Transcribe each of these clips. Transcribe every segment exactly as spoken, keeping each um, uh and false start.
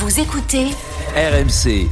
Vous écoutez R M C.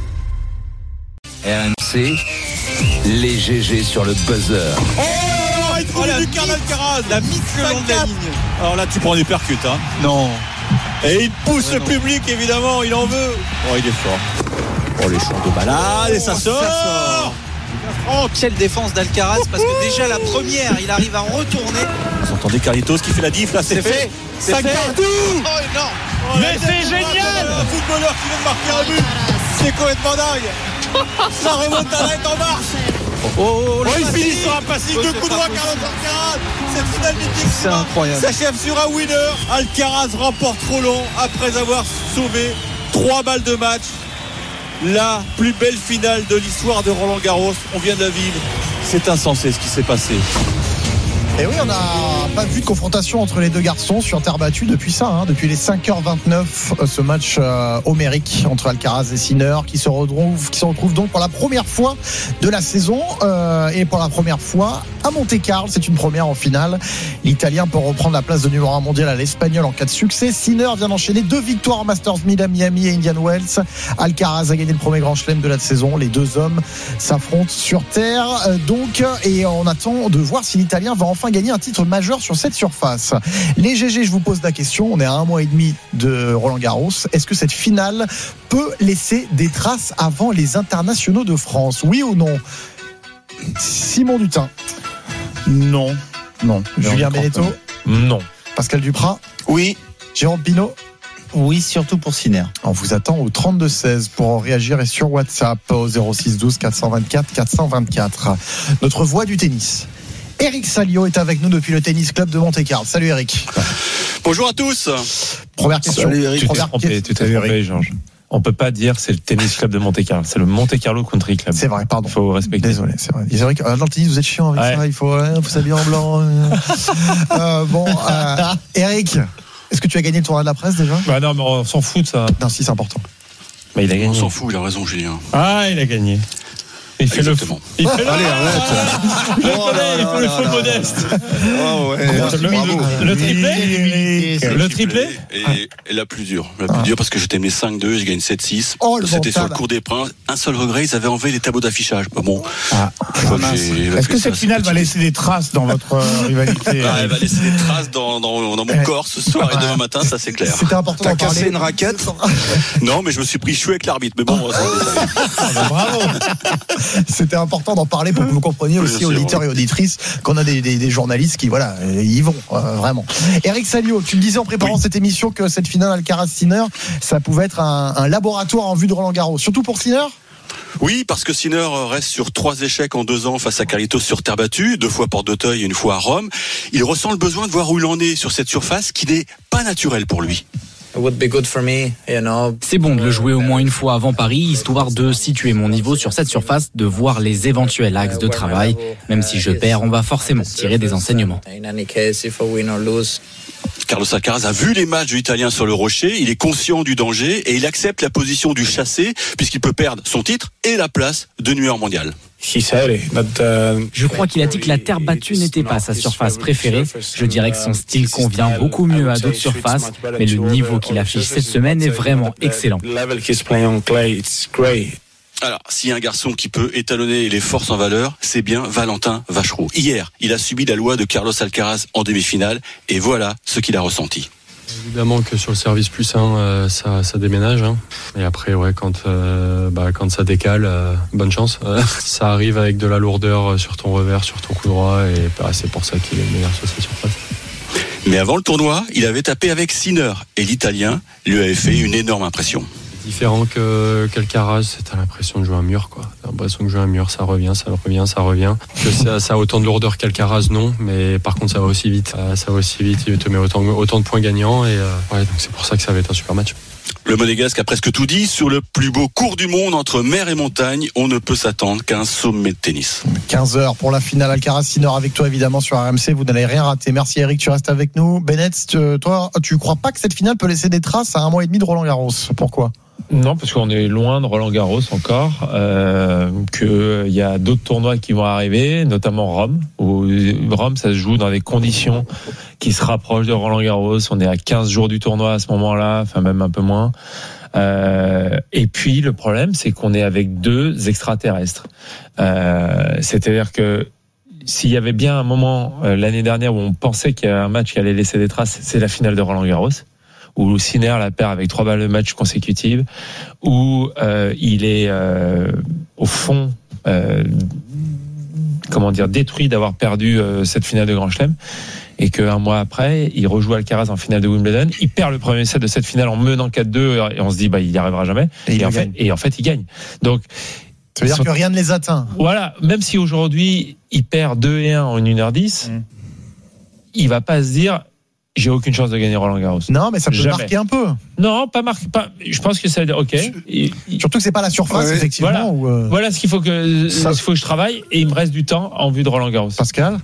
R M C, les G G sur le buzzer. Oh, il trouve oh, du Carl Alcaraz, la mise le long de la ligne. Alors là, tu prends des percutes, hein. Non. Et il pousse oh, le public, évidemment, il en veut. Oh, il est fort. Oh, les champs de balade, et ça sort. Ça sort. Oh, quelle défense d'Alcaraz, parce que déjà la première, il arrive à retourner. Vous entendez Carlitos qui fait la diff, là, c'est, c'est fait. fait. C'est ça fait. Partout. Oh, non. Oh, mais c'est génial. Un footballeur qui vient de marquer un but. C'est complètement dingue. Ça remonte à la en marche. Oh, oh, oh, oh il finit sur un passing de coup droit, Carlos Alcaraz. Cette finale mythique, c'est incroyable. S'achève sur un winner. Alcaraz remporte Roland après avoir sauvé trois balles de match. La plus belle finale de l'histoire de Roland Garros. On vient de la vivre. C'est insensé ce qui s'est passé. Et oui, on n'a pas vu de confrontation entre les deux garçons sur terre battue depuis ça, hein, depuis les cinq heures vingt-neuf, ce match euh, homérique entre Alcaraz et Sinner qui se retrouve, qui se retrouve donc pour la première fois de la saison euh, et pour la première fois à Monte-Carlo. C'est une première en finale. L'Italien peut reprendre la place de numéro un mondial à l'Espagnol en cas de succès. Sinner vient d'enchaîner deux victoires au Masters mille à Miami et Indian Wells. Alcaraz a gagné le premier grand chelem de la saison. Les deux hommes s'affrontent sur terre euh, donc, et on attend de voir si l'Italien va enfin gagner un titre majeur sur cette surface. Les G G, je vous pose la question, on est à un mois et demi de Roland Garros, est-ce que cette finale peut laisser des traces avant les internationaux de France, oui ou non? Simon Dutin? Non. Non. Julien Benetto? Non. Pascal Duprat? Oui. Jérôme Pinault? Oui, surtout pour Sinner. On vous attend au trente-deux seize pour réagir et sur WhatsApp au zéro six douze quatre cent vingt-quatre quatre cent vingt-quatre. Notre voix du tennis. Eric Salio est avec nous depuis le Tennis Club de Monte-Carlo. Salut Eric. Bonjour à tous. Première question. Salut Eric. Tu t'es trompé, tu t'es trompé, Georges. On peut pas dire c'est le Tennis Club de Monte-Carlo, c'est le Monte-Carlo Country Club. C'est vrai, pardon. Il faut respecter. Désolé, c'est vrai. C'est vrai que dans le tennis vous êtes chiant avec ouais. ça, il faut hein, vous s'habiller en blanc. euh, bon, euh, Eric, est-ce que tu as gagné le tournoi de la presse déjà? Bah non, mais on s'en fout de ça. Non, si c'est important. Bah, il a gagné. On s'en fout, il a raison Julien. Ah, il a gagné. Il fait Exactement. le il fait Allez, arrête. Il oh fait le, le faux modeste. Oh ouais. Le, le triplé Le triplé et, et la plus dure. La plus ah. dure parce que j'étais mené cinq deux, je gagne sept six. Oh, C'était sur le cours des Princes. Un seul regret, ils avaient enlevé les tableaux d'affichage. Bon. Ah. Est-ce que cette finale va laisser des traces dans votre rivalité? ah, Elle va laisser des traces dans, dans, dans mon corps ce soir et demain matin, ça c'est clair. C'était important. T'as cassé parler. Une raquette? Non, mais je me suis pris chouette avec l'arbitre. Mais bon, ah, bravo. C'était important d'en parler pour que vous compreniez aussi, bien auditeurs sûr, et auditrices, qu'on a des, des, des journalistes qui, voilà, y vont, euh, vraiment. Eric Salio, tu me disais en préparant oui. cette émission que cette finale Alcaraz-Sinner, ça pouvait être un, un laboratoire en vue de Roland Garros, surtout pour Sinner? Oui, parce que Sinner reste sur trois échecs en deux ans face à Carlitos sur terre battue, deux fois Porte d'Auteuil et une fois à Rome. Il ressent le besoin de voir où il en est sur cette surface qui n'est pas naturelle pour lui. C'est bon de le jouer au moins une fois avant Paris, histoire de situer mon niveau sur cette surface, de voir les éventuels axes de travail. Même si je perds, on va forcément tirer des enseignements. Carlos Alcaraz a vu les matchs de l'Italien sur le rocher, il est conscient du danger et il accepte la position du chassé puisqu'il peut perdre son titre et la place de numéro mondial. Je crois qu'il a dit que la terre battue n'était pas sa surface préférée. Je dirais que son style convient beaucoup mieux à d'autres surfaces, mais le niveau qu'il affiche cette semaine est vraiment excellent. Alors, s'il y a un garçon qui peut étalonner les forces en valeur, c'est bien Valentin Vacherot. Hier, il a subi la loi de Carlos Alcaraz en demi-finale, et voilà ce qu'il a ressenti. Évidemment que sur le service plus un, euh, ça, ça déménage. Hein. Et après, ouais, quand, euh, bah, quand ça décale, euh, bonne chance. Euh, ça arrive avec de la lourdeur sur ton revers, sur ton coup droit, et bah, c'est pour ça qu'il est le meilleur sur cette surface. Mais avant le tournoi, il avait tapé avec Sinner, et l'Italien lui avait fait une énorme impression. Différent que qu'Alcaraz, t'as l'impression de jouer un mur, quoi. T'as l'impression de jouer un mur, ça revient, ça revient, ça revient. Que ça, ça a autant de lourdeur qu'Alcaraz, non, mais par contre ça va aussi vite. Ça va aussi vite, il te met autant, autant de points gagnants et euh, ouais, donc c'est pour ça que ça va être un super match. Le Monégasque a presque tout dit. Sur le plus beau cours du monde entre mer et montagne, on ne peut s'attendre qu'à un sommet de tennis. quinze heures pour la finale Alcaraz-Sinner avec toi évidemment sur R M C. Vous n'allez rien rater. Merci Eric, tu restes avec nous. Bennett, toi, tu crois pas que cette finale peut laisser des traces à un mois et demi de Roland Garros? Pourquoi? Non, parce qu'on est loin de Roland Garros encore, euh, qu'il y a d'autres tournois qui vont arriver, notamment Rome, où Rome, ça se joue dans des conditions qui se rapprochent de Roland Garros. On est à quinze jours du tournoi à ce moment-là, enfin même un peu moins. Euh, et puis le problème, c'est qu'on est avec deux extraterrestres. Euh, c'est-à-dire que s'il y avait bien un moment euh, l'année dernière où on pensait qu'il y avait un match qui allait laisser des traces, c'est la finale de Roland Garros, où Sinner la perd avec trois balles de match consécutives, où euh, il est euh, au fond, euh, comment dire, détruit d'avoir perdu euh, cette finale de Grand Chelem, et qu'un mois après, il rejoue Alcaraz en finale de Wimbledon, il perd le premier set de cette finale en menant quatre deux, et on se dit bah il n'y arrivera jamais, et, et, en fait, et en fait il gagne. Donc ça veut dire sont... que rien ne les atteint. Voilà, même si aujourd'hui il perd deux et un en une heure dix, mmh. il va pas se dire j'ai aucune chance de gagner Roland Garros. Non, mais ça peut Jamais. marquer un peu. Non, pas marquer. Pas. Je pense que ça veut dire ok. Surtout que c'est pas la surface, ouais, effectivement. Voilà, où euh... voilà ce qu'il faut que ça... il faut que je travaille, et il me reste du temps en vue de Roland Garros. Pascal.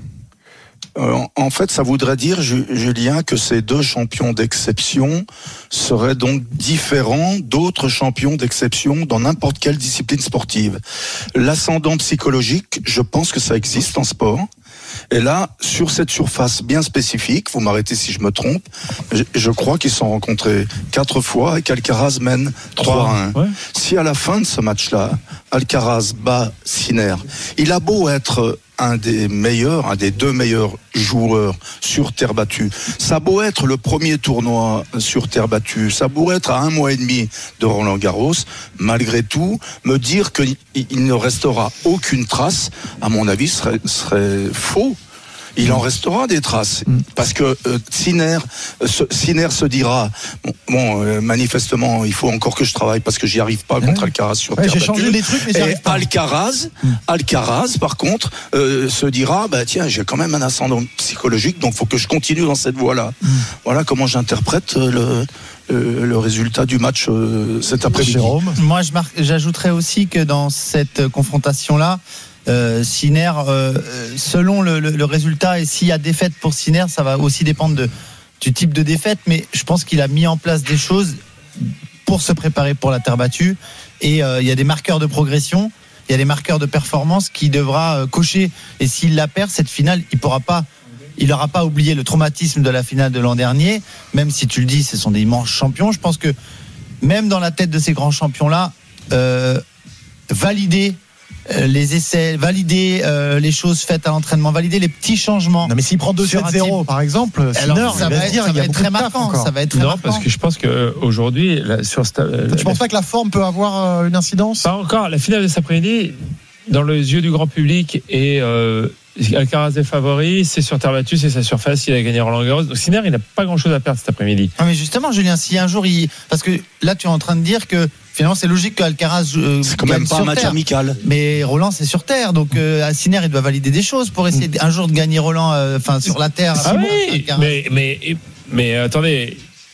Euh, en fait, ça voudrait dire, Julien, que ces deux champions d'exception seraient donc différents d'autres champions d'exception dans n'importe quelle discipline sportive. L'ascendant psychologique, je pense que ça existe en sport. Et là, sur cette surface bien spécifique, vous m'arrêtez si je me trompe, je, je crois qu'ils se sont rencontrés quatre fois et qu'Alcaraz mène trois à un. Ouais. Si à la fin de ce match-là, Alcaraz bat Sinner, il a beau être un des meilleurs, un des deux meilleurs joueurs sur terre battue. Ça a beau être le premier tournoi sur terre battue, ça a beau être à un mois et demi de Roland Garros, malgré tout, me dire qu'il ne restera aucune trace, à mon avis, serait, serait faux. Il en restera des traces, parce que euh, Sinner, euh, Sinner se dira bon, bon euh, manifestement il faut encore que je travaille parce que j'y arrive pas contre Alcaraz sur ouais, terre j'ai battue. Changé les trucs, mais j'y arrive pas. Alcaraz, Alcaraz par contre euh, se dira bah tiens j'ai quand même un ascendant psychologique donc faut que je continue dans cette voie-là. Mm. Voilà comment j'interprète le euh, le résultat du match euh, cet après-midi. Jérôme. Moi je marque, j'ajouterais aussi que dans cette confrontation-là. Euh, Sinner, euh, selon le, le, le résultat, et s'il y a défaite pour Sinner, ça va aussi dépendre de, du type de défaite, mais je pense qu'il a mis en place des choses pour se préparer pour la terre battue, et euh, il y a des marqueurs de progression, il y a des marqueurs de performance qu'il devra euh, cocher, et s'il la perd, cette finale, il pourra pas, il n'aura pas oublié le traumatisme de la finale de l'an dernier, même si tu le dis, ce sont des immenses champions. Je pense que même dans la tête de ces grands champions-là, euh, valider les essais, valider euh, les choses faites à l'entraînement, valider les petits changements. Non mais s'il prend deux sept zéro par exemple, alors, Sinner, ça, va être, dire, ça va être très marquant. Ça va être très non, marquant. parce que je pense qu'aujourd'hui, sur sta- tu la, penses pas que la forme peut avoir une incidence ? Pas encore. La finale de cet après-midi, dans les yeux du grand public, et euh, Alcaraz est favori, c'est sur terre battue, c'est sa surface, il a gagné Roland Garros. Donc Sinner, il n'a pas grand-chose à perdre cet après-midi. Non mais justement, Julien, si un jour il, parce que là tu es en train de dire que finalement c'est logique qu'Alcaraz euh, c'est quand même pas un match terre. amical. Mais Roland c'est sur terre, donc euh, Sinner il doit valider des choses pour essayer un jour de gagner Roland, enfin euh, sur la terre. Ah oui, mais, mais mais attendez,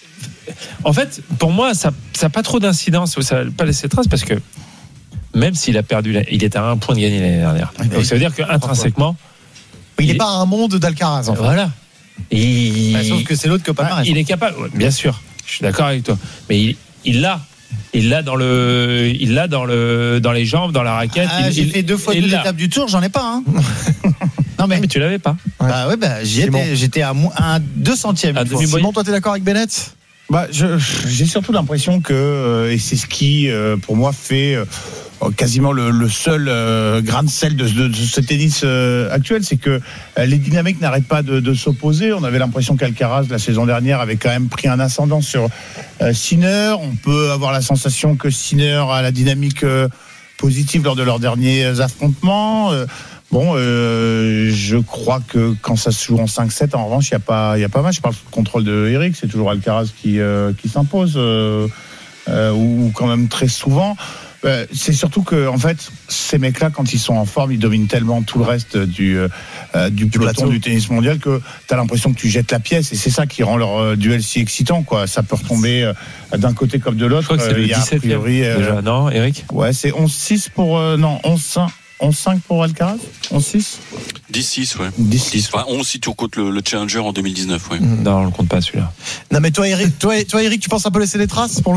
en fait pour moi ça ça n'a pas trop d'incidence, ça va pas laisser trace parce que même s'il a perdu, il est à un point de gagner l'année dernière. Oui, donc ça veut dire qu'intrinsèquement, il n'est pas à un monde d'Alcaraz. En fait. Voilà. Il... Bah, sauf que c'est l'autre que pas. Il est capable. Bien sûr, je suis d'accord avec toi. Mais il, il l'a, il l'a dans le, il l'a dans le, dans les jambes, dans la raquette. Ah, il, j'ai il, fait deux fois deux étapes du Tour, j'en ai pas. Hein. non mais, mais tu l'avais pas. Ouais. Bah ouais, bah j'y étais, bon. J'étais à un deux centièmes. Simon, toi t'es d'accord avec Bennett ? Bah, je, j'ai surtout l'impression que, euh, et c'est ce qui, euh, pour moi, fait euh, quasiment le, le seul euh, grain de sel de, de, de ce tennis euh, actuel, c'est que euh, les dynamiques n'arrêtent pas de, de s'opposer. On avait l'impression qu'Alcaraz, la saison dernière, avait quand même pris un ascendant sur euh, Sinner. On peut avoir la sensation que Sinner a la dynamique euh, positive lors de leurs derniers affrontements. Euh, Bon, euh, je crois que quand ça se joue en cinq sept, en revanche, il n'y a pas, il y a pas mal. Je parle sous le contrôle de Eric, c'est toujours Alcaraz qui, euh, qui s'impose, euh, euh, ou quand même très souvent. Euh, c'est surtout que, en fait, ces mecs-là, quand ils sont en forme, ils dominent tellement tout le reste du, euh, du peloton du tennis mondial que tu as l'impression que tu jettes la pièce, et c'est ça qui rend leur euh, duel si excitant, quoi. Ça peut retomber euh, d'un côté comme de l'autre. Je crois que c'est euh, le dix-septième euh, déjà, non, Eric ? Ouais, c'est onze six pour, euh, non, onze cinq. onze cinq pour Alcaraz, onze six dix six, ouais. dix six. Enfin, onze si tu comptes le, le Challenger en deux mille dix-neuf, ouais. Non, on le compte pas celui-là. Non, mais toi, Eric, toi, toi, Eric, tu penses un peu laisser des traces pour le coup ?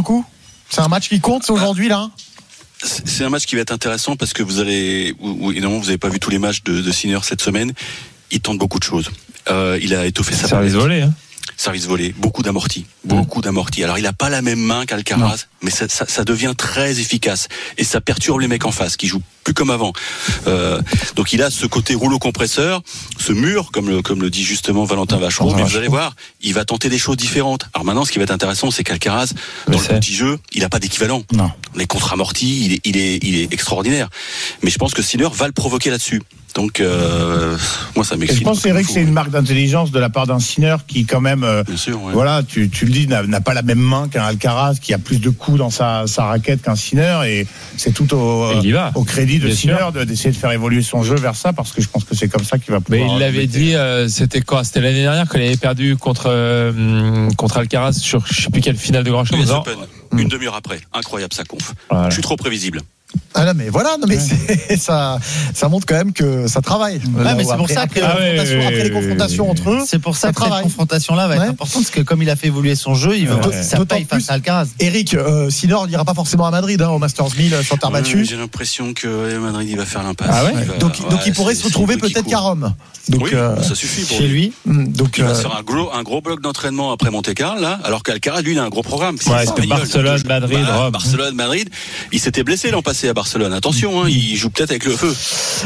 C'est un match qui compte aujourd'hui là. C'est un match qui va être intéressant parce que vous allez, ou, évidemment, vous n'avez pas vu tous les matchs de, de Sinner cette semaine. Il tente beaucoup de choses. Euh, il a étoffé sa service volé, hein. Service volé, beaucoup d'amortis, beaucoup mmh. d'amortis. Alors il n'a pas la même main qu'Alcaraz, non. mais ça, ça, ça devient très efficace et ça perturbe les mecs en face qui jouent plus comme avant. Euh, donc il a ce côté rouleau compresseur, ce mur, comme le, comme le dit justement Valentin Vachereau. Mais vous allez voir, il va tenter des choses différentes. Alors maintenant, ce qui va être intéressant, c'est qu'Alcaraz, dans le petit jeu, il n'a pas d'équivalent. Non. Les contre-amortis, il est, il est, il est extraordinaire. Mais je pense que Sinner va le provoquer là-dessus. Donc, euh, moi, ça m'excite. Je pense, Eric, que c'est une marque d'intelligence de la part d'un Sinner qui, quand même, euh, Bien sûr, ouais. voilà, tu, tu le dis, n'a, n'a pas la même main qu'un Alcaraz, qui a plus de coups dans sa, sa raquette qu'un Sinner, et c'est tout au, euh, au crédit de Bien Sinner de, d'essayer de faire évoluer son jeu vers ça, parce que je pense que c'est comme ça qu'il va pouvoir. Mais il l'avait dit, euh, c'était quoi? C'était l'année dernière qu'il avait perdu contre euh, contre Alcaraz sur je sais plus quelle finale de Grand Chelem. Une mmh. demi-heure après, incroyable sa conf. Voilà. Je suis trop prévisible. Ah non mais voilà, non mais c'est, ça, ça montre quand même que ça travaille. Ouais, là, mais c'est après, pour ça après, que ah ouais, ouais, après les confrontations entre eux, c'est pour ça, ça que travaille. Cette confrontation-là va être ouais. importante parce que comme il a fait évoluer son jeu, il veut ouais. que ça paye face à Alcaraz. Eric, euh, Sinner n'ira pas forcément à Madrid, hein, au Masters mille sur terre battue. Ouais, j'ai l'impression que Madrid il va faire l'impasse. Ah ouais il va, donc, ouais, donc il pourrait se retrouver peut-être qu'à Rome. Donc oui, euh, ça suffit pour chez lui. lui. Donc il euh... va se faire un gros, un gros bloc d'entraînement après Monte-Carlo là, alors qu'Alcaraz lui il a un gros programme. C'est ouais, espagnol, Barcelone, Madrid, bah, Rome. Barcelone, Madrid. Il s'était blessé l'an passé à Barcelone. Attention, hein, il joue peut-être avec le feu.